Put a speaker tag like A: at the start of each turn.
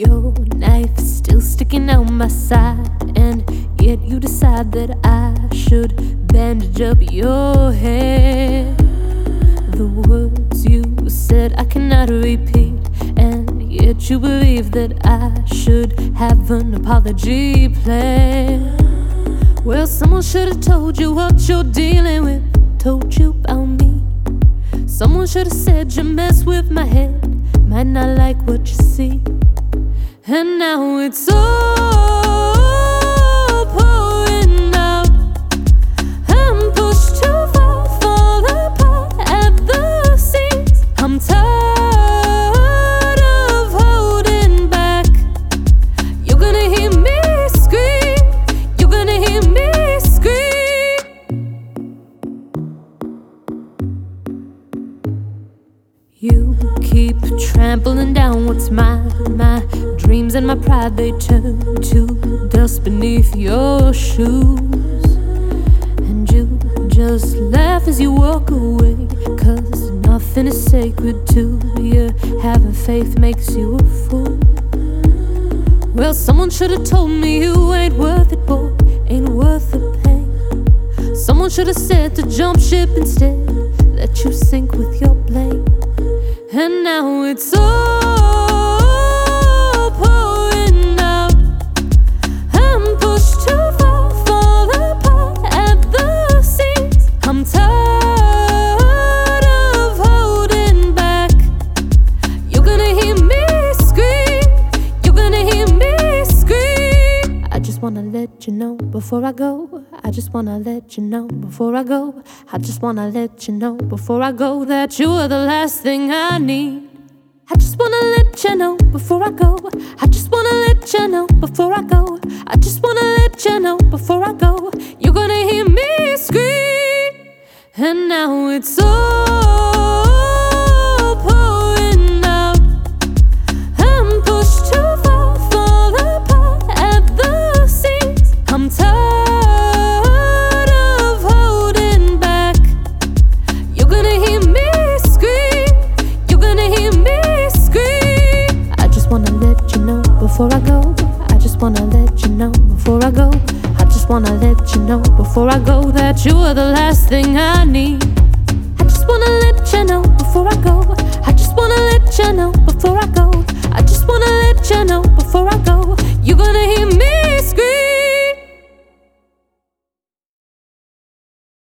A: Your knife still sticking out my side, and yet you decide that I should bandage up your head. The words you said I cannot repeat, and yet you believe that I should have an apology plan. Well, someone should have told you what you're dealing with, told you about me. Someone should have said you mess with my head, might not like what you see. And now it's all pouring out. I'm pushed too far, fall apart at the seams. I'm tired of holding back. You're gonna hear me scream. You're gonna hear me scream. You keep trampling down what's mine. My dreams and my pride, they turn to dust beneath your shoes. And you just laugh as you walk away, 'cause nothing is sacred to you. Having faith makes you a fool. Well, someone should have told me you ain't worth it, boy, ain't worth the pain. Someone should have said to jump ship instead, let you sink with your blame. And now it's all pouring out. I'm pushed too far, fall apart at the seams. I'm tired of holding back. You're gonna hear me scream. You're gonna hear me scream. I just wanna let you know before I go. I just wanna let you know before I go. I just wanna let you know before I go that you are the last thing I need. I just wanna let you know before I go. I just wanna let you know before I go. I just wanna let you know before I go. You're gonna hear me scream. And now it's all pouring out. I'm pushed too far, fall apart at the seams. I'm tired of holding back. You're gonna hear me scream. You're gonna hear me scream. I just wanna let you know before I go. I just wanna let you know before I go. I just wanna let you know before I go that you are the last thing I need. I just wanna let you know before I go. I just wanna let you know before I go. I just wanna let you know before I go. You're gonna hear me